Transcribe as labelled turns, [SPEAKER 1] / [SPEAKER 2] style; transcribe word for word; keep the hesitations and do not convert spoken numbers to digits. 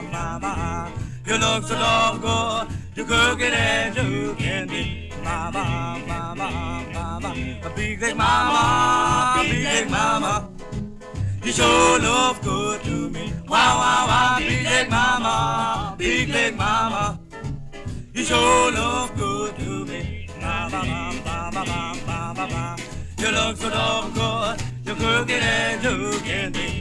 [SPEAKER 1] mama. You look so damn good, you cooking and you can be, mama, mama, mama. A big leg mama, big leg mama. You sure look good to me. Wow, wow, wow, big leg mama, big leg mama. You sure look good to me. Ba, ba, ba, ba, ba, ba, ba, ba. You look so damn good, you're cooking and you can be.